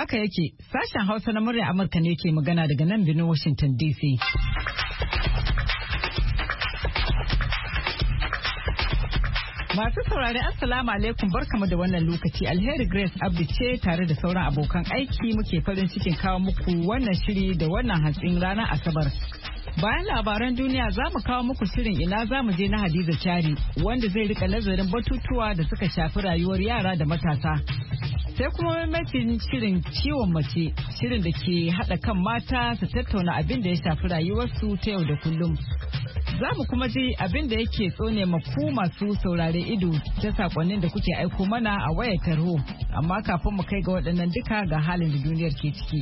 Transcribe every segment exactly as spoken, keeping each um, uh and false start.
Haka yake, sashen Hausa na murya Amurka ne ke magana daga nan birnin Washington D C. Masu saurari Assalamu alaikum barkamu da wannan lokaci. Alheri Grace Abdi ce tare da sauran abokan aiki muke farin cikin kawo muku wannan shiri da wannan hantsin ranar Asabar. Bayan labaran duniya za mu kawo muku shirin ina za mu je na Hadiza Kyari wanda zai rika nazarin batutuwa da suka shafi rayuwar yara da matasa. Sai kuma maimacin shirin ciwon mace, shirin da ke haɗa kan mata su tattauna abin da ya shafi rayuwarsu ta yau da kullum. Za mu kuma ji abin da yake tsone maku masu saurare ido ta sakonnin da kuke aiko mana a wayar tarho. Amma kafin mu kai ga waɗannan duka ga halin da duniyar ke ciki.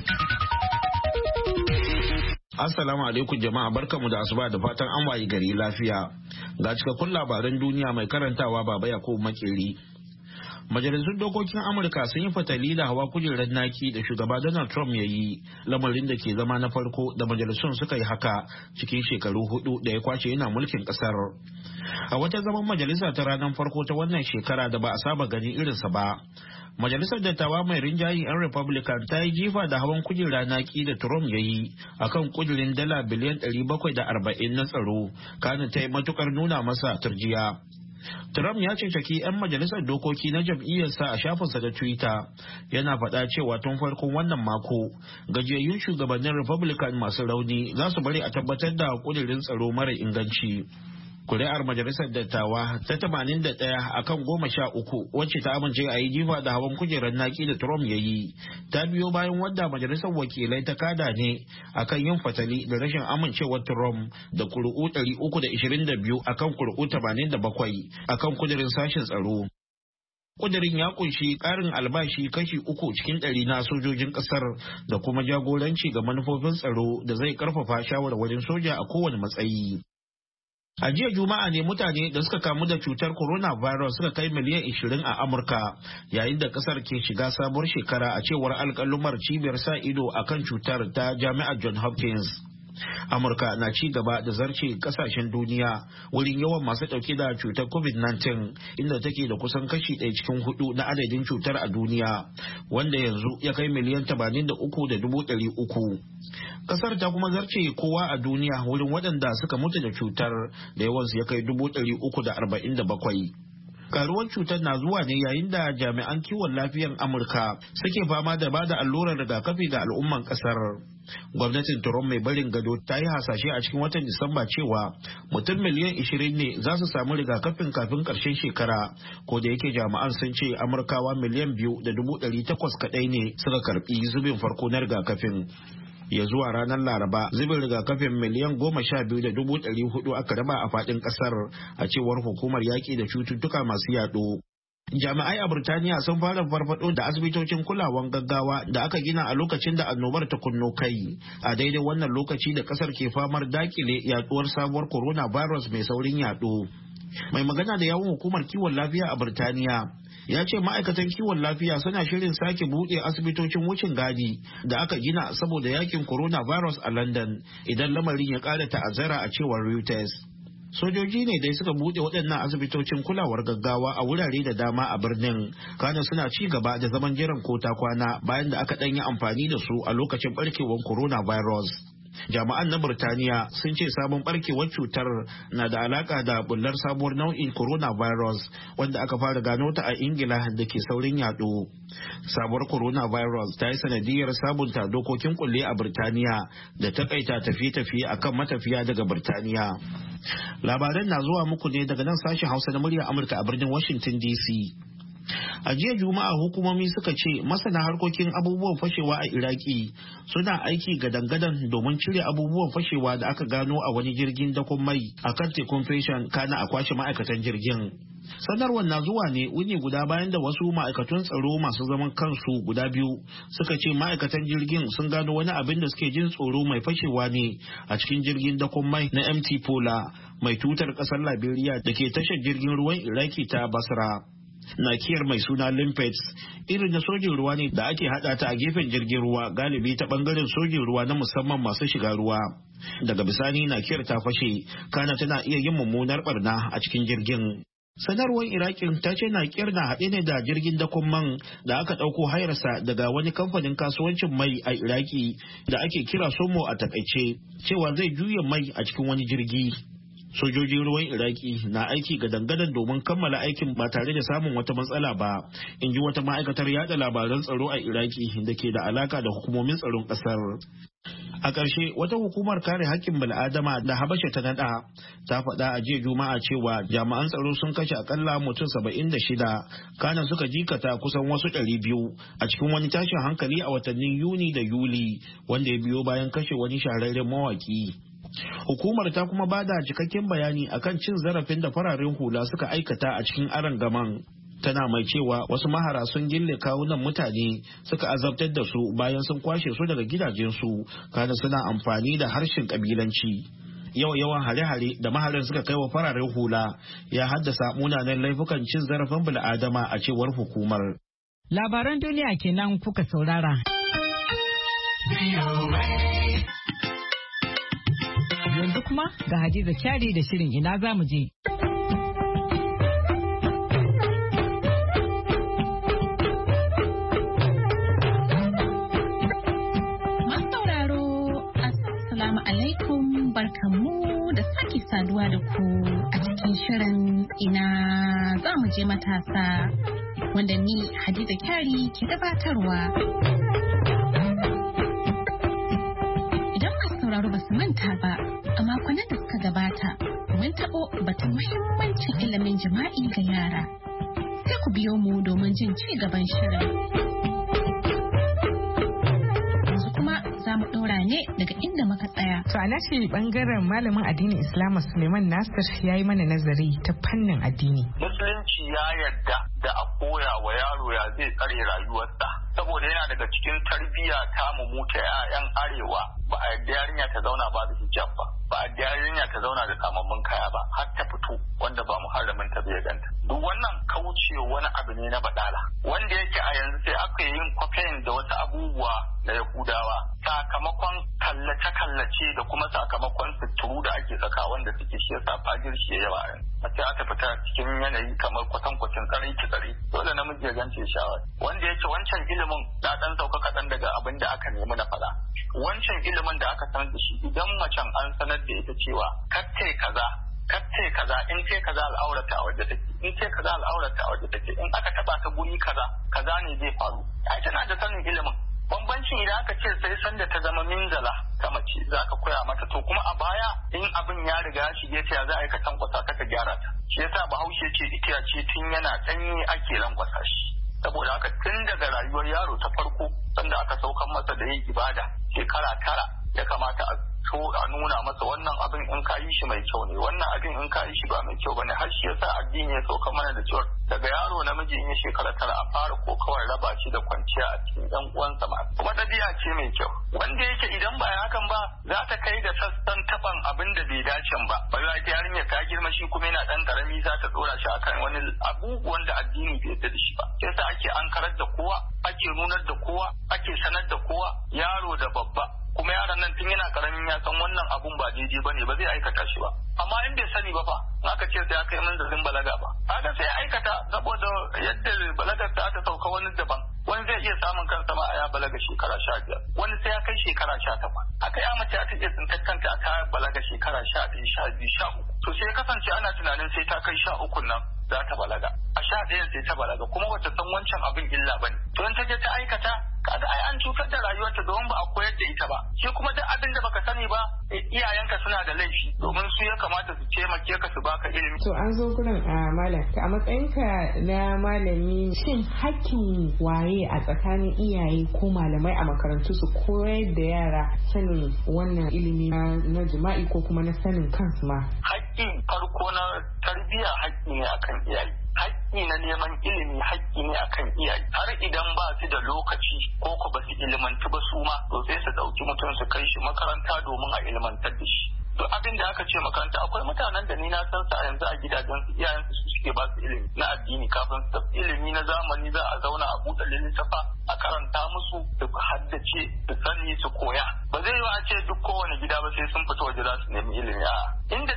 Assalamu alaikum jama'a, barkamu da asuba da fatan an wayi gari lafiya. Ga cikakkun labaran duniya mai karantawa Baba Yakubu Makeri. Majalisun dokokin Amurka sun yi fatali da hawa kujerar naki da shugaba Donald Trump ya yi, lamarin da ke zama na farko da majalisun suka yi haka cikin shekaru hudu da ya kwace yana mulkin kasar. A wata zaman majalisa ta ranar farko ta wannan shekara da ba a saba gani irinsa ba. Majalisar dattawa mai rinjayen 'yan Republican ta yi jifa da hawan kujera naki da Trump ya yi akan kudirin dala biliyan ɗari bakwai da arba'in na tsaro, kana ta yi matukar nuna masa turjiya. Trump ya ceceki 'yan majalisar dokoki na jam'iyyarsa a shafinsa da Twitter, yana faɗa cewa tun farkon wannan mako gajiyayyun shugabannin Republican masu rauni za su bari a tabbatar da kudirin tsaro mara inganci. Kuri'ar majalisar dattawa ta tamanin da ɗaya akan goma sha uku wacce ta amince a yi jifa da hawan kujerar naki da Trump ya yi ta biyo bayan wadda majalisar wakilai ta kada ne akan yin fatali da rashin amincewar Trump da kuri'u ɗari uku da ishirin da biyu akan kuri'u tamanin da bakwai akan kudirin sashen tsaro. Kudirin ya kunshi ƙarin albashi kashi uku cikin ɗari na sojojin ƙasar da kuma jagoranci ga manufofin tsaro da zai ƙarfafa shawarwarin soja a kowane matsayi. A jiya Juma'a ne mutane da suka kamu da cutar coronavirus suka kai miliyan ishirin a Amurka, yayin da kasar ke shiga sabuwar shekara a cewar alƙalumar cibiyar sa ido akan cutar ta Jami'ar Johns Hopkins. Amurka na ci gaba da zarce kasashen duniya wurin yawan masu ɗauke da cutar covid nineteen, inda take da kusan kashi ɗaya cikin hudu na adadin cutar a duniya, wanda yanzu ya kai miliyan tamanin da uku da dubu ɗari uku. Kasar ta kuma zarce kowa a duniya wurin waɗanda suka mutu da cutar da yawansu ya kai dubu ɗari uku da arba'in da bakwai. Karuwar cutar na zuwa ne yayin da jami'an kiwon lafiyan Amurka suke fama da bada allurar rigakafi ga al'umman kasar. Gwamnatin Trump mai barin gado ta yi hasashe a cikin watan Disamba cewa mutum miliyan ishirin ne za su samu rigakafin kafin ƙarshen shekara, ko da yake jami'an sun ce Amurkawa miliyan biyu da dubu ɗari takwas kaɗai ne suka karɓi zubin farko na rigakafin. Ya zuwa ranar Laraba zubin rigakafin miliyan goma sha biyu da dubu ɗari hudu aka raba a faɗin ƙasar a cewar hukumar yaƙi da cututtuka masu yaɗo. Jami'ai a Burtaniya sun fara farfaɗo da asibitocin kulawan gaggawa da aka gina a lokacin da annobar ta kunno kai a daidai wannan lokaci da ƙasar ke famar dakile yaɗuwar sabuwar coronavirus mai saurin yaɗo. Mai magana da yawun hukumar kiwon lafiya a Burtaniya ya ce ma'aikatan kiwon lafiya suna shirin sake buɗe asibitocin wucin gadi da aka gina saboda yakin coronavirus a London idan lamarin ya ƙara ta'azzara a cewar Reuters. Sojoji ne dai suka buɗe waɗannan asibitocin kulawar gaggawa a wurare da dama a birnin, kana suna ci gaba da zaman jiran ko ta kwana bayan da aka ɗan yi amfani da su a lokacin ɓarkewar coronavirus. Jami'an na Burtaniya sun ce sabon barkewar cutar na da alaka da bullar sabuwar nau'in coronavirus wanda aka fara gano ta a Ingila da ke saurin yaɗo. Sabuwar coronavirus ta yi sanadiyar sabunta dokokin kulle a Burtaniya da takaita tafiye-tafiye akan matafiya daga Burtaniya. Labaran na zuwa muku ne daga nan sashen Hausa na muryar Amurka a birnin Washington D C. A jiya Juma'a hukumomi suka ce masana harkokin abubuwan fashewa a Iraki suna aiki gadan-gadan domin cire abubuwan fashewa da aka gano a wani jirgin dakon mai a kan tekun Fashion kana a kwashe ma'aikatan jirgin. Sanarwar na zuwa ne wuni guda bayan da wasu ma'aikatan tsaro masu zaman kansu guda biyu suka ce ma'aikatan jirgin sun gano wani abin da suke jin tsoro mai fashewa ne a cikin jirgin dakon mai na M T Pola mai tutar kasar Liberia da ke tashar jirgin ruwan Iraki ta Basra. Nakiyar mai suna Limpets irin da sojin ruwa ne da ake hada ta a gefen jirgin ruwa galibi ta bangaren sojin ruwa na musamman masu shiga ruwa. Daga bisani nakiyar ta fashe kana tana iya yin mummunar barna a cikin jirgin. Sanarwar Iraƙin ta ce naƙiyar na haɗe ne da jirgin dakon man da aka ɗauko hayarsa daga wani kamfanin kasuwancin mai a Iraki da ake kira Somo a takaice, cewa zai juya mai a cikin wani jirgi. Sojojin ruwan Iraki na aiki ga dangadan domin kammala aikin ba tare da samun wata matsala ba, in ji wata ma'aikatar yada labaran tsaro a Iraki da ke da alaka da hukumomin tsaron ƙasar. A ƙarshe, wata hukumar kare haƙƙin bil'adama da Habasha ta naɗa ta faɗa a jiya Juma'a cewa jami'an tsaro sun kashe akalla mutum saba'in da shida, kana suka jikata kusan wasu ɗari biyu a cikin wani tashin hankali a watannin Yuni da Yuli wanda ya biyo bayan kashe wani shahararren mawaƙi. Hukumar ta kuma bada cikakken bayani akan cin zarafin da fararen hula suka aikata a cikin arangaman. Tana mai cewa wasu mahara sun gille kawunan mutane suka azabtar da su bayan sun kwashe su daga gidajensu, kana suna amfani da harshen kabilanci. Yawan yawan hare-hare da maharan suka kai wa fararen hula ya haddasa munanan laifukan cin zarafin bil'adama a cewar hukumar. Labaran duniya kenan kuka saurara. Yanzu kuma ga Hadiza Kyari da shirin ina za mu je. Barkanmu da sake saduwa da ku a cikin shirin ina za mu je matasa wanda ni Hadiza Kyari ke gabatarwa. Idan masu sauraro ba su manta ba, a makonnin da suka gabata mun taɓo batun muhimmancin ilimin jima'i ga yara. Sai ku biyo mu domin jin ci gaban shirin. Za mu ɗora ne daga inda muka tsaya. To a nashi bangaren malamin addinin Islama Suleiman Nasir ya yi mana nazari ta fannin addini. Musulunci ya yarda da a koya wa yaro ya zai tsare rayuwarsa. Saboda yana daga cikin tarbiyya ta mu ta 'ya'yan arewa, ba a yarda yarinya ta zauna ba da hijab ba, ba a yarda yarinya ta zauna da kamammun kaya ba har ta fito wanda ba muharramin ta bai ganta. Duk wannan kauce wani abu ne na badala wanda yake a yanzu sai aka yi yin kwafen da wasu abubuwa na Yahudawa sakamakon kallace-kallace da kuma sakamakon suturu da ake saka wanda suke shi yasa fajir shi ya yawa yanzu. Mace aka fita cikin yanayi kamar kwatankwacin tsarai ki tsare dole namiji ya gance shawar wanda yake wancan ilimin na dan sauka kaɗan daga abin da aka nemi na faɗa. Wancan ilimin da aka sanar da shi idan macen an sanar da ita cewa kattai kaza kattai kaza in ce kaza al'aurata a waje take in ce kaza al'aurata a waje take in aka taba ta guri kaza kaza ne zai faru. Ai tana da sanin ilimin. Bambancin idan aka ce sai sanda ta zama minzala ta mace za ka koya mata to kuma a baya in abin ya riga ya shige ta za a yi ka tankwasa ta ka gyara ta. Shi yasa Bahaushe ce itiya ce tun yana ɗanye ake lankwasa shi. Saboda haka tun daga rayuwar yaro ta farko sanda aka saukan masa da yin ibada shekara tara ya kamata a so a nuna masa wannan abin in ka yi shi mai kyau ne wannan abin in ka yi shi ba mai kyau bane har shi yasa addini ya sauka mana da cewa daga yaro namiji in ya shekara tara a fara ko kawai raba shi da kwanciya a cikin ɗan uwansa ma kuma ɗabi'a ce mai kyau wanda yake idan ba hakan ba za ta kai da sassan taban abin da bai dace ba ba za ta yarinya ta girma shi kuma yana ɗan ƙarami za ta ɗora shi akan wani abubuwan da addini bai yarda da shi ba yasa ake ankarar da kowa ake nunar da kowa ake sanar da kowa yaro da babba kuma yaron nan tun yana karamin ya san wannan abun ba daidai bane ba zai aikata shi ba amma in bai sani ba fa aka ce sai aka yi manzalin balaga ba haka sai aikata saboda yadda balagar ta ta sauka wani daban wani zai iya samun kansa ma a ya balaga shekara sha biyar wani sai ya kai shekara sha takwas aka ya mace ta iya tsintar kanta a ta balaga shekara sha biyu sha biyu sha uku to sai kasance ana tunanin sai ta kai sha uku nan za ta balaga a sha ɗayan sai ta balaga kuma wata san wancan abin illa bane to in ta je ta aikata kaga ai an cutar da rayuwarta domin ba a koyar da ita ba shi kuma duk abin da baka sani ba iyayenka suna da laifi domin su ya kamata su taimake ka su baka ilimi. To an zo gurin a malam a matsayinka na malami shin hakkin waye a tsakanin iyaye ko malamai a makarantu su koyar da yara sanin wannan ilimi na jima'i ko kuma na sanin kansu ma? Hakkin farko na tarbiyya hakki ne akan iyaye. Haƙƙi na neman ilimi haƙƙi ne akan iyaye har idan ba su da lokaci ko ko ba su ilimantu ba su ma to sai su ɗauki mutum su kai shi makaranta domin a ilimantar da shi duk abin da aka ce makaranta akwai mutanen da ni na san su a yanzu a gidajen su iyayen su suke ba su ilimi na addini kafin su tafi ilimi na zamani za a zauna a buɗe littafa a karanta musu su haddace su sani su koya ba zai yi a ce duk kowane gida ba sai sun fita waje za su nemi ilimi a inda dai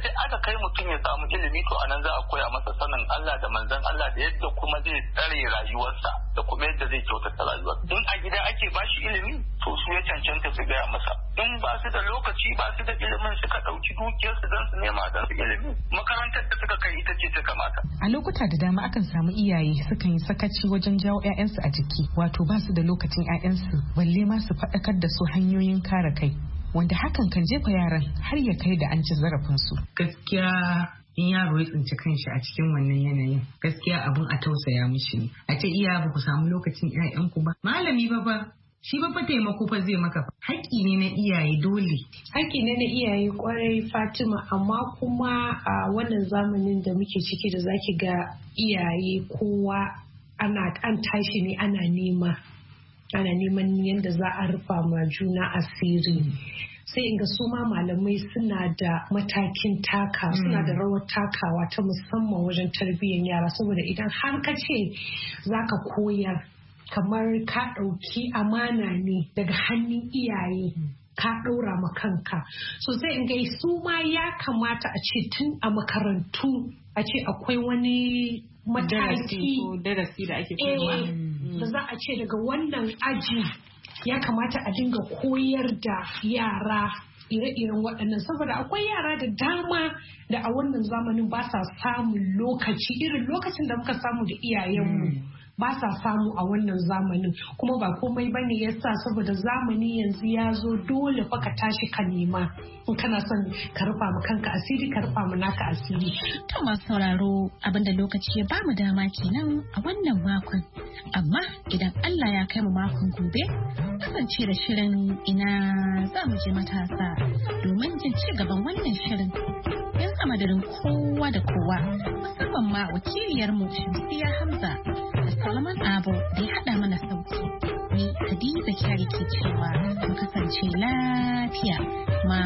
duk aka kai mutum ya samu ilimi to anan za a koya masa sanin Allah da manzon Allah da yadda kuma zai tsare rayuwarsa da kuma yadda zai kyautata rayuwar. In a gida ake bashi ilimi to su ya cancanta su gaya masa. In ba su da lokaci ba su da ilimin suka ɗauki dukiyarsu don su nema don su ilimi, makarantar da suka kai ita ce ta kamata. A lokuta da dama akan samu iyaye sukan yi sakaci wajen jawo 'ya'yansu a jiki, wato ba su da lokacin 'ya'yansu balle ma su faɗakar da su hanyoyin kare kai, wanda hakan kan jefa yaran har ya kai da an ci zarafinsu. Gaskiya in yaro ya tsinci kanshi a cikin wannan yanayin, gaskiya abun a tausaya mishi ne. A ce iya ba ku samu lokacin 'ya'yanku ba. Malami ba ba shi ba fa taimako fa zai maka. Haƙƙi ne na iyaye dole. Haƙƙi ne na iyaye kwarai Fatima, amma kuma a wannan zamanin da muke ciki da zaki ga iyaye kowa ana an tashi ne ana nema. Ana neman yadda za a rufa ma juna asiri. Sai inga su ma malamai suna da matakin taka, suna da rawar takawa ta musamman wajen tarbiyyar yara, saboda idan har ka ce za ka koyar kamar ka ɗauki amana ne daga hannun iyaye ka ɗaura ma kanka. So sai in gai su ma ya kamata a ce tun a makarantu a ce akwai wani mataki darasi da ake koyarwa da za a ce daga wannan aji ya kamata a dinga koyar da yara ire-iren waɗannan, saboda akwai yara da dama da a wannan zamanin ba sa samun lokaci irin lokacin da muka samu da iyayenmu. Ba sa samu a wannan zamanin, kuma ba komai bane yasa saboda zamani yanzu ya zo dole fa ka tashi ka nema in kana son ka rufa ma kanka asiri ka rufa ma naka asiri. To masu sauraro abinda lokaci ya bamu dama kenan a wannan makon, amma idan Allah ya kai mu makon gobe kasance da shirin ina za mu je matasa domin jin ci gaban wannan shirin. Yanzu madadin kowa da kowa musamman ma wakiliyarmu Shamsiya Hamza da Solomon Abo da ya haɗa mana sauti. Ni Hadiza Kyari ke cewa mu kasance lafiya ma.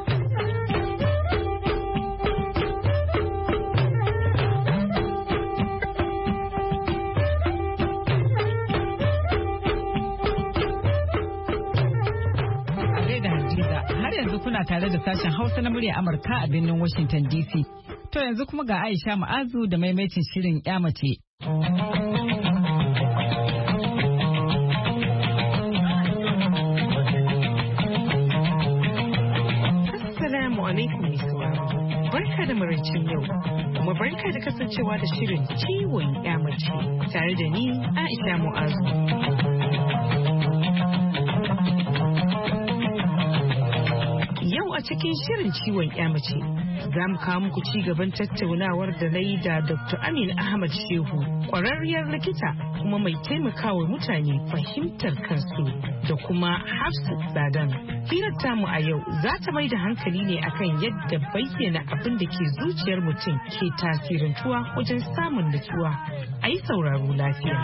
Har yanzu kuna tare da sashen Hausa na murya Amurka a birnin Washington D C. To yanzu kuma ga Aisha Ma'azu da maimaitin shirin 'ya mace. Assalamu alaikum Iswa. Barka da maraicin yau. Kuma barka da kasancewa da shirin ciwon 'ya mace tare da ni Aisha Ma'azu. A cikin shirin ciwon 'ya mace za mu kawo muku ci gaban tattaunawar da na yi da Doctor Amina Ahmad Shehu, kwararriyar likita kuma mai taimakawa mutane fahimtar kansu, da kuma Hafsat Sadan. Hirar tamu a yau za ta mai da hankali ne akan yadda bayyana abin da ke zuciyar mutum ke tasirantuwa wajen samun nutsuwa. A yi sauraro lafiya.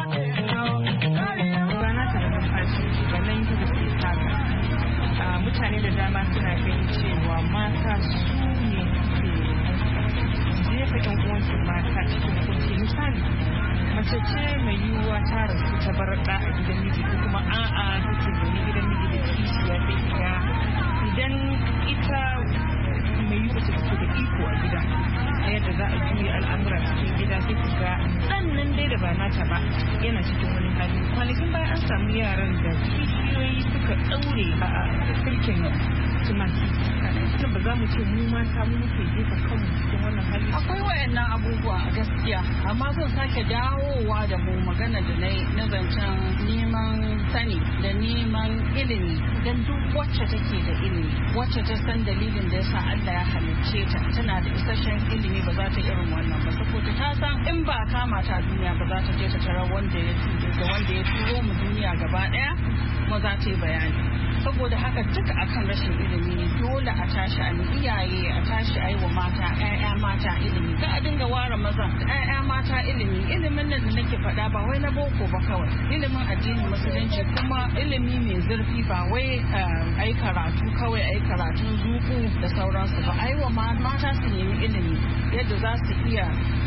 Mutane da dama suna ganin cewa mata su ne ke jefa ɗan uwansu mata cikin kunci. Misali, mace ce mai yiwuwa ta rasu ta bar ɗa a gidan miji ko kuma a'a take zaune gidan miji da kishiya sai ga idan ita mai yiwuwa ta take da iko a gida a yadda za a juya al'amura cikin gida sai ku ga ɗan nan dai da ba nata ba yana cikin wani hali. Kwanakin bayan an samu yaran da kishiyoyi suka ɗaure a sirkin tumaki. Kan ba za mu ce mu mata mu muke jefa kanmu cikin wannan hali. Akwai wayannan abubuwa a gaskiya, amma zan sake dawowa da mu magana da na na zancen neman sani da neman ilimi. Dan duk wacce take da ilimi, wacce ta san dalilin da yasa Allah ya halicce ta, tana da isasshen ilimi ba za ta irin wannan ba, saboda ta san in ba kama ta duniya ba za ta je ta tarar wanda ya da wanda ya turo mu duniya gaba daya ma za ta yi bayani. Saboda haka duka akan rashin ilimi ne, dole a tashi a iyaye a tashi a yi wa mata ƴaƴa mata ilimi, ka a dinga ware maza ƴaƴa mata ilimi. Ilimin nan da nake faɗa ba wai na boko ba kawai, ilimin addinin musulunci kuma ilimi mai zurfi, ba wai ai karatu kawai ai karatun zuku da sauransu ba, ai wa mata su nemi ilimi yadda za su iya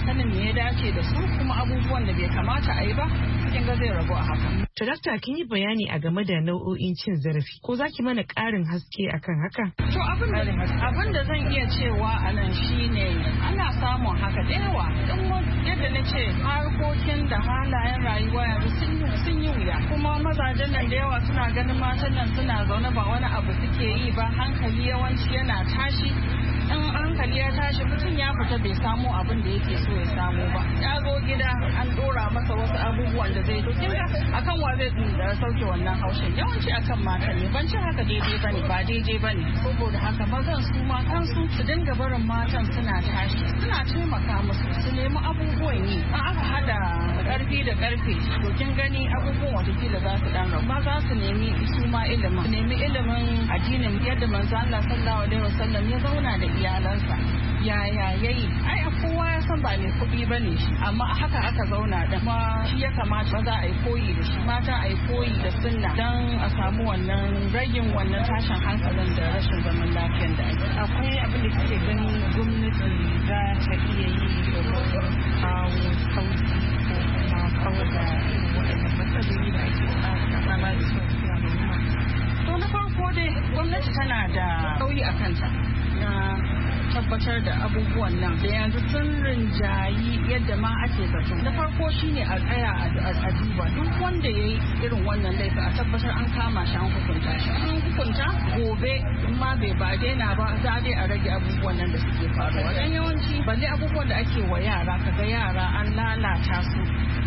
sanin me ya dace da su kuma abubuwan da bai kamata a yi ba kin ga zai ragu a haka. To dakta kin yi bayani a game da nau'o'in cin zarafi ko zaki mana ƙarin haske akan haka? To abin da abin da zan iya cewa a nan shine ana samun haka da yawa don yadda na ce harkokin da halayen rayuwa yanzu sun yi wuya kuma mazajen nan da yawa suna ganin matan nan suna zaune ba wani abu suke yi ba hankali yawanci yana tashi in hankali ya tashi mutum ya fita bai samu abin da yake so ya samu ba ya zo gida an dora masa wasu abubuwan da zai dokin ga akan wa zai sauke wannan haushin yawanci akan mata ne ban ci haka daidai bane ba daidai bane saboda haka mazan su ma kansu su dinga barin matan suna tashi suna taimaka musu su nemi abubuwan yi an aka hada karfi da karfe to kin gani abubuwan watakila za su dan rabu za su nemi su ma ilimin su nemi ilimin addinin yadda manzo Allah sallallahu alaihi wasallam ya zauna da iyalansa yaya yayi ai kowa ya san ba mai kuɗi bane shi amma haka aka zauna da ma shi ya kamata maza a yi koyi da shi mata a yi koyi da sunna dan a samu wannan ragin wannan tashin hankalin da rashin zaman lafiyan da ake akwai abin da kike gani gwamnati za ta iya yi domin kawo sauki ko kuma kawar da waɗannan matsaloli da ake fama da su a al'umma. To na farko dai gwamnati tana da nauyi a kanta na tabbatar da abubuwan nan da yanzu sun rinjayi yadda ma ake zato. Na farko shine a tsaya a duba duk wanda ya yi irin wannan laifin a tabbatar an kama shi an hukunta shi. An hukunta gobe in ma bai ba daina ba za dai a rage abubuwan nan da suke faruwa. Dan yawanci balle abubuwan da ake wa yara kaga yara an lalata su.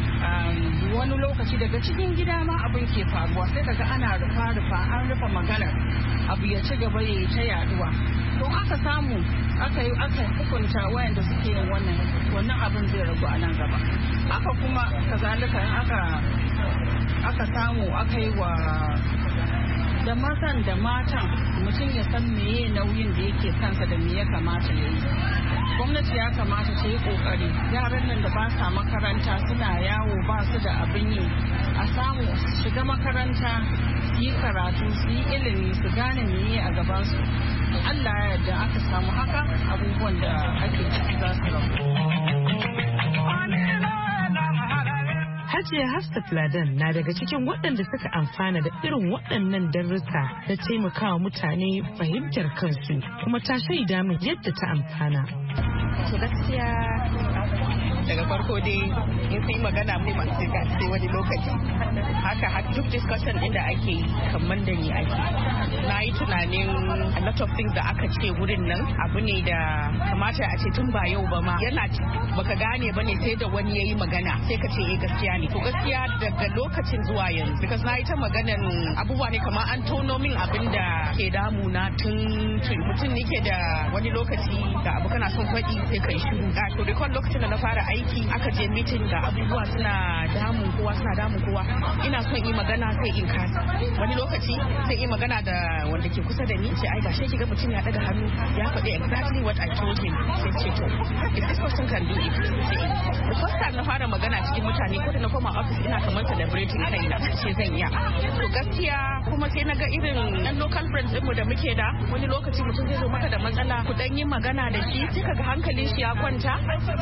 wani lokaci daga cikin gida ma abin ke faruwa sai kaga ana rufa rufa an rufa magana abu ya ci gaba ya ta yaduwa to aka samu aka yi aka hukunta wayanda suke yin wannan wannan abin zai ragu a nan gaba aka kuma kazalika in aka aka samu aka yi wa da mazan da matan mutum ya san meye nauyin da yake kansa da me ya kamata ya yi gwamnati ya kamata ta yi kokari yaran nan da ba sa makaranta suna yawo ba su da abin yi a samu shiga makaranta su yi karatu su yi ilimi su gane meye a gabansu Allah ya yarda aka samu haka abubuwan da ake ciki za su rabu. Hajiya Hafsat Ladan na daga cikin waɗanda suka amfana da irin waɗannan darussa na taimakawa mutane fahimtar kansu kuma ta shaida min yadda ta amfana. To gaskiya daga farko dai in sai magana mu masu sai wani lokaci haka duk discussion din da ake yi kamar da ni ake na yi tunanin a lot of things da aka ce wurin nan abu ne da kamata a ce tun ba yau ba ma yana baka gane ba ne sai da wani ya yi magana sai ka ce eh gaskiya ne to gaskiya daga lokacin zuwa yanzu because na yi ta maganan abubuwa ne kamar an tono min abin da ke damuna tun mutum ne ke da wani lokaci da abu kana son faɗi sai kai shiru a to recall lokacin da na fara aiki aka je meeting da abubuwa suna damun kowa suna damun kowa ina son yi magana sai in kasa wani lokaci sai yi magana da wanda ke kusa da ni ce ai gashi kiga mutum ya daga hannu ya faɗi exactly what I told him sai ce to if this person can do it sai the first time na fara magana cikin mutane ko da na koma office ina kamar celebrating kaina ce zan iya to gaskiya kuma sai na ga irin dan local friends din mu da muke da wani lokaci mutum zai zo maka da matsala ku dan yi magana da shi sai kaga hankalin shi ya kwanta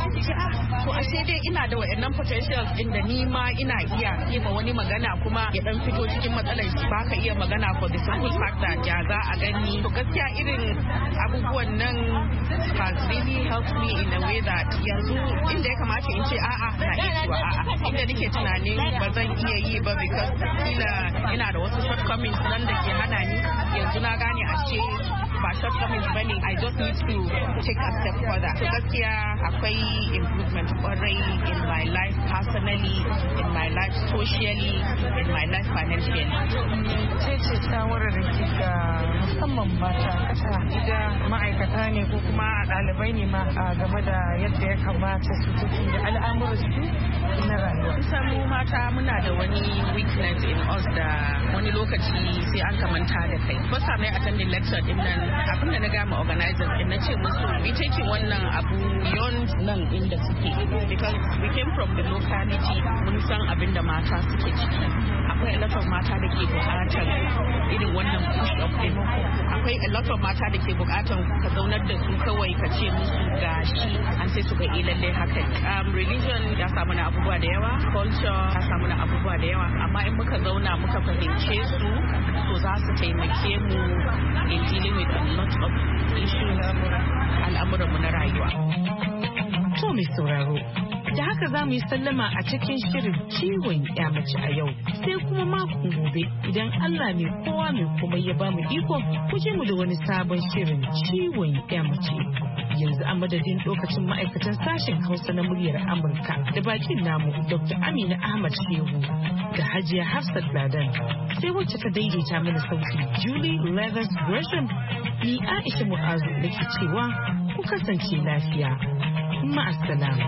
to ashe dai ina da wayannan potentials din da ni ma ina iya yi ma wani magana kuma ya dan fito cikin matsalar shi baka iya magana for the simple fact that ya za a gani to gaskiya irin abubuwan nan has really helped me in a way that yanzu inda ya kamata in ce a'a na iya cewa a'a inda nake tunanin ba zan iya yi ba because kila ina da wasu shortcomings nan da ke hana ni yanzu na gane ashe ba shortcomings bane I just need to take a step further to gaskiya akwai improvement kwarai in my life personally in my life socially in my life financially ce ce shawarar da kika musamman mata kasa gida ma'aikata ne ko kuma ɗalibai ne ma a game da yadda ya kamata su tafi da al'amuran su na rayuwa kusan mu mata muna da wani weakness in us da wani lokaci sai an kamanta da kai first time I attended lecture din nan abin da na gama organizers din na ce musu we taking wannan abu beyond nan inda suke because we came from the locality mun san abin da mata suke ciki akwai a lot of mata da ke bukatar irin wannan push up din akwai a lot of mata da ke bukatan ka zaunar da su kawai ka ce musu gashi an sai su ga eh lallai haka um, religion ya samu na abubuwa da yawa, culture ya samu na abubuwa da yawa, amma in muka zauna muka fahimce su to za su taimake mu in dealing with a lot of issues al'amuranmu na rayuwa. To mai sauraro, da haka za mu yi sallama a cikin shirin ciwon ya mace a yau, sai kuma makon gobe idan Allah mai kowa mai kuma ya ba mu iko ku je mu da wani sabon shirin ciwon ya mace. Yanzu a madadin lokacin ma'aikatan sashen Hausa na muryar Amurka da bakin namu Doctor Amina Ahmad Shehu da Hajiya Hafsat Ladan, sai wacce ta daidaita mana sauti Julie Leathers Gresham, ni Aisha Mu'azu da ke cewa ku kasance lafiya. Ma'assalam.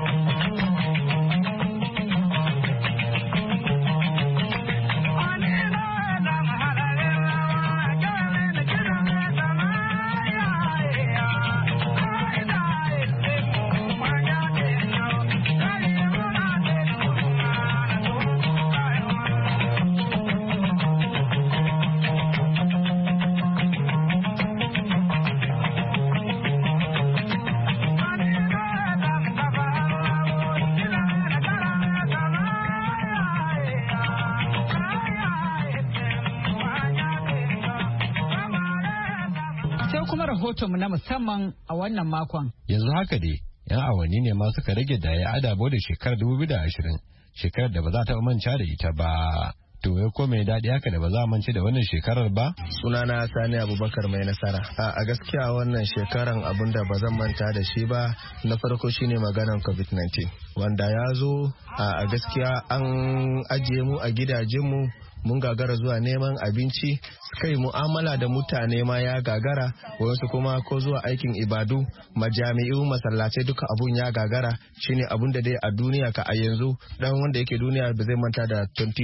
Rahotonmu na musamman a wannan makon. Yanzu haka dai, 'yan awanni ne ma suka rage da ya adabo da shekarar dubu biyu da ashirin, shekarar da ba za ta manta da ita ba. To ya ko mai daɗi haka da ba za a mance da wannan shekarar ba? Sunana Sani Abubakar mai nasara. A gaskiya wannan shekaran abun da ba zan manta da shi ba na farko shine maganan covid nineteen wanda ya zo a gaskiya an ajiye mu a gidajenmu mun gagara zuwa neman abinci, kai mu'amala da mutane ma ya gagara, wasu kuma ko zuwa aikin ibadu, majami'u, masallatai duka abun ya gagara. Shine abun da dai a duniya ka a yanzu dan wanda yake duniya ba zai manta da twenty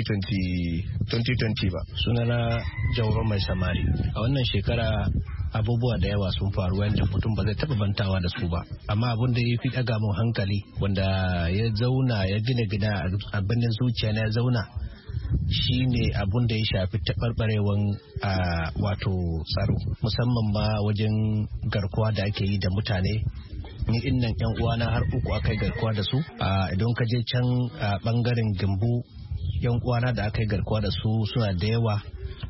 twenty ba. Sunana Jauro Mai Samari. A wannan shekara abubuwa da yawa sun faru wanda mutum ba zai taba bantawa da su ba, amma abun da ya fi daga mun hankali wanda ya zauna ya gina gida a birnin zuciya na ya zauna shine abun da ya shafi taɓarɓarewan wato tsaro, musamman ma wajen garkuwa da ake yi da mutane. Ni innan yan uwana har uku aka yi garkuwa da su. Idan ka je can bangaren Gembu, yan uwana da aka yi garkuwa da su suna da yawa.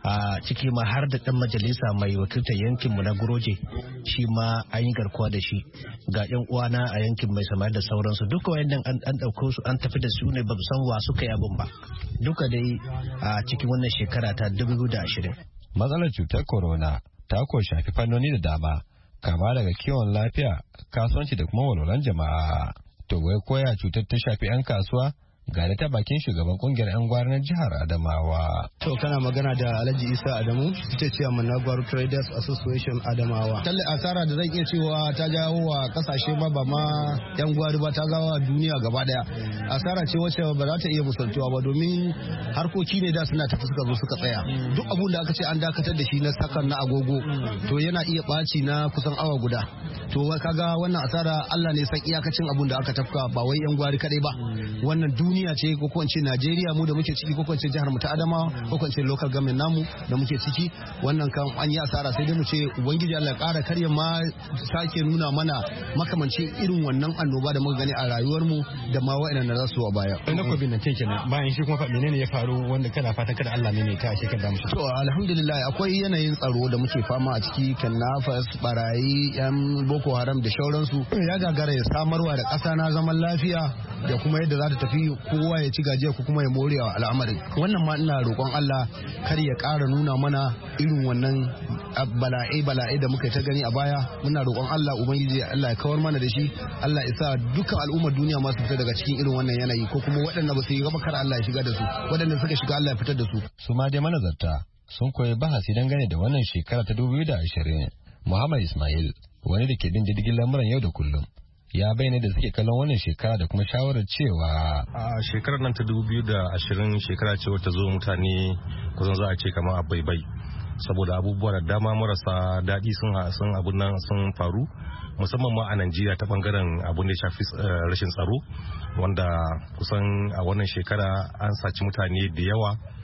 A ciki ma har da dan majalisa mai wakiltar yankinmu na Guroje, shi ma an yi garkuwa da shi. Ga yan uwana a yankin Mai Samari da sauransu, duka wayannan an ɗauko su an tafi da su ne ba san wa suka yi abin ba. Duka dai a cikin wannan shekara ta dubu biyu da ashirin. Matsalar cutar corona ta ko shafi fannoni da dama, kama daga kiwon lafiya, kasuwanci da kuma walwalan jama'a. To wai koya cutar ta shafi 'yan kasuwa? Ga da ta bakin shugaban kungiyar 'yan gwari na jihar Adamawa. To kana magana da Alhaji Isa Adamu, ita ce na Gwari Traders Association Adamawa. Talle asara da zan iya cewa ta jawo wa kasashe ba ba ma 'yan gwari ba, ta gawa duniya gaba daya. Asara ce wacce ba za ta iya musaltuwa ba, domin harkoki ne da suna tafi suka zo suka tsaya. Duk abun da aka ce an dakatar da shi na sakan na agogo to yana iya ɓaci na kusan awa guda. To kaga wannan asara Allah ne san iyakacin abun da aka tafka, ba wai 'yan gwari kadai ba. Wannan duniya duniya ce ko ko ce Najeriya mu da muke ciki, ko ko ce jihar mu ta Adamawa, ko ko ce local government namu da muke ciki. Wannan kan an yi asara, sai dai mu ce ubangiji Allah ya ƙara karya ma sake nuna mana makamancin irin wannan annoba da muka gani a rayuwar mu da ma wa'annan da za su a baya. Na covid nineteen kenan, bayan shi kuma menene ya faru wanda kana fatan kada Allah ne ta shekar da mu? To alhamdulillah akwai yanayin tsaro da muke fama a ciki, kannafas, barayi, yan Boko Haram da shauransu. Ya gagara ya samarwa da ƙasa na zaman lafiya da kuma yadda za ta tafi kowa ya ci gajiya ko kuma ya more wa al'amarin. Wannan ma ina roƙon Allah kar ya ƙara nuna mana irin wannan bala'ai bala'ai da muka ta gani a baya. Muna roƙon Allah ubangiji Allah ya kawar mana da shi, Allah ya sa dukkan al'ummar duniya ma su fita daga cikin irin wannan yanayi, ko kuma waɗanda ba su yi gaba kar Allah ya shiga da su, waɗanda suka shiga Allah ya fitar da su. Su ma dai manazarta sun koyi bahasi dangane da wannan shekara ta dubu biyu da ashirin. Muhammad Ismail, wani da ke bin diddigin lamuran yau da kullum, ya bayyana da suke kallon wannan shekara da kuma shawarar cewa a shekarar nan ta dubu biyu da ashirin shekara ce wata zo mutane kusan za a ce kamar a baibai, saboda abubuwa da dama marasa daɗi sun sun abun nan sun faru, musamman ma a Najeriya ta bangaren abun da ya shafi rashin tsaro, wanda kusan a wannan shekara an saci mutane da yawa,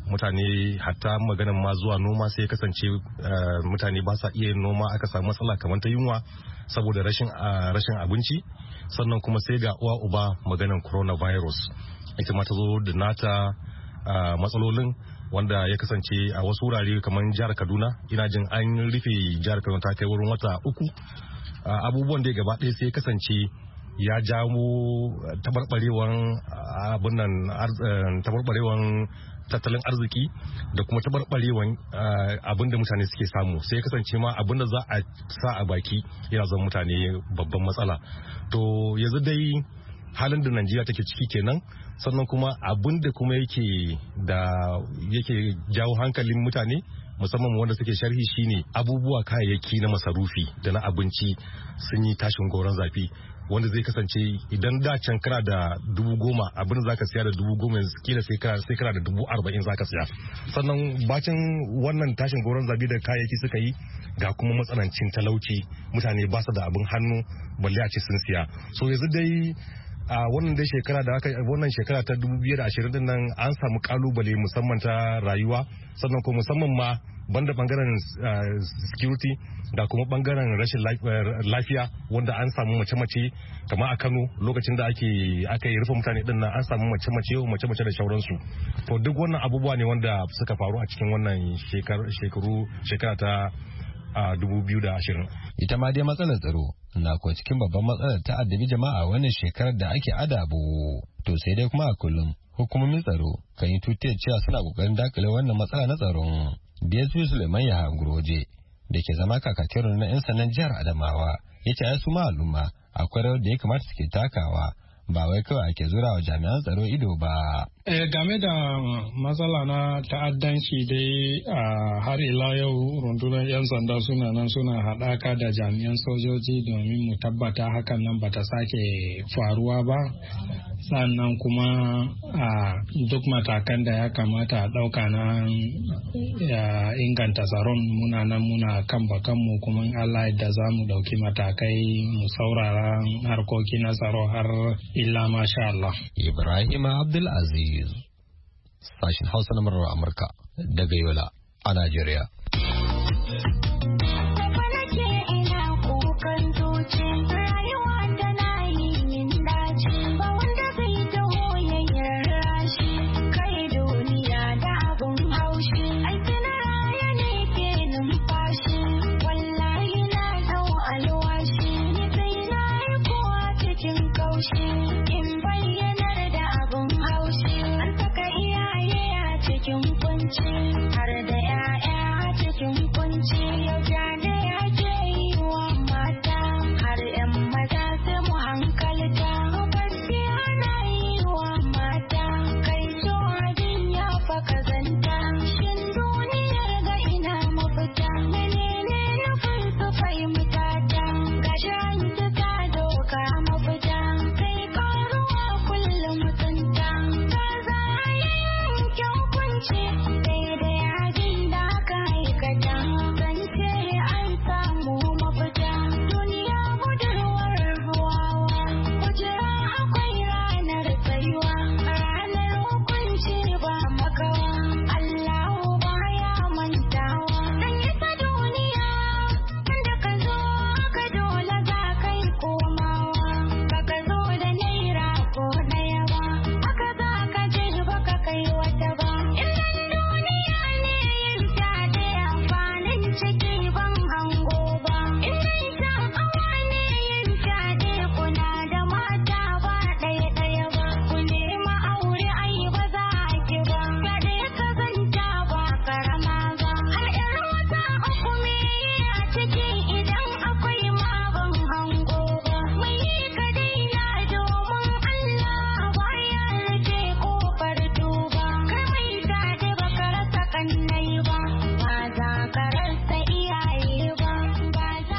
mutane hatta maganan ma zuwa noma sai ya kasance mutane ba sa iya noma, aka samu matsala kamar ta yunwa saboda rashin rashin abinci. Sannan kuma sai ga uwa uba maganan coronavirus ita ma ta zo da nata matsalolin, wanda ya kasance a wasu wurare kamar jihar Kaduna, ina jin an rufe jihar Kaduna ta kai wurin wata uku. Abubuwan da gaba ɗaya sai ya kasance ya jawo tabarbarewan abin nan tabarbarewan tattalin arziki da kuma tabarbarewan abin da mutane suke samu, sai ya kasance ma abin da za a sa a baki yana zama mutane babban matsala. To yanzu dai halin da Najeriya take ciki kenan. Sannan kuma abin da kuma yake da yake jawo hankalin mutane musamman wanda suke sharhi shine abubuwa kayayyaki na masarufi da na abinci sun yi tashin goron zafi, wanda zai kasance idan da can kana da dubu goma abin zaka siya da dubu goma yanzu kila sai kana sai kana da dubu arba'in zaka siya. Sannan bacin wannan tashin goron zabi da kayayyaki suka yi ga kuma matsanancin talauci, mutane ba su da abin hannu balle a ce sun siya. So yanzu dai a wannan dai shekara da aka wannan shekara ta dubu biyu da ashirin din nan an samu kalubale musamman ta rayuwa, sannan kuma musamman ma banda bangaren security da kuma bangaren rashin lafiya wanda an samu mace-mace kamar a Kano lokacin da ake aka yi rufe mutane din nan an samu mace-mace mace-mace da shauransu. To duk wannan abubuwa ne wanda suka faru a cikin wannan shekaru shekara ta a dubu biyu da ashirin. Ita ma dai matsalar tsaro na ko cikin babban matsalar ta addabi jama'a wannan shekarar da ake adabo. To sai dai kuma a kullum hukumomin tsaro kan yi tutiyar cewa suna kokarin dakile wannan matsala na tsaron. D S P Suleiman Yahaya Guroje da ke zama kakakin na 'yan sandan jihar Adamawa ya ce ai su ma al'umma akwai rawar da ya kamata suke takawa, ba wai kawai ake zura wa jami'an tsaro ido ba. Eh, game da matsala na ta'addanci dai a har ila yau rundunar 'yan sanda suna nan suna haɗaka da jami'an sojoji domin mu tabbata hakan nan bata sake faruwa ba. Sannan kuma a duk matakan da ya kamata a ɗauka na inganta tsaron muna nan muna kan bakanmu, kuma Allah da za mu ɗauki matakai mu saurara harkoki na tsaro har illa masha Allah. Ibrahim Abdulaziz, sashen Hausa na murar Amurka daga Yola a Najeriya. har da 'ya'ya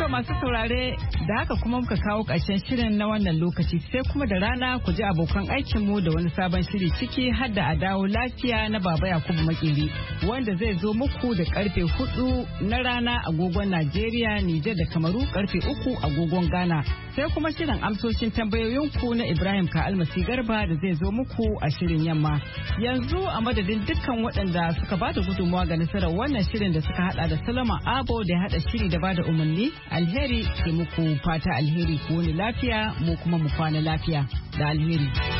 masu saurare da haka kuma muka kawo ƙarshen shirin na wannan lokaci sai kuma da rana ku ji abokan aikinmu da wani sabon shiri ciki har da a dawo lafiya na Baba Yakubu Makeri wanda zai zo muku da karfe hudu na rana agogon Najeriya, Nijar da Kamaru karfe uku agogon Ghana. Sai kuma shirin amsoshin tambayoyinku na Ibrahim Ka'almasi Garba da zai zo muku a shirin yamma. Yanzu a madadin dukkan waɗanda suka ba da gudunmawa ga nasarar wannan shirin da suka hada da Salama Abo da ya hada shiri da ba da umarni, alheri ke muku fata alheri ku wani lafiya mu kuma mu kwana lafiya da alheri.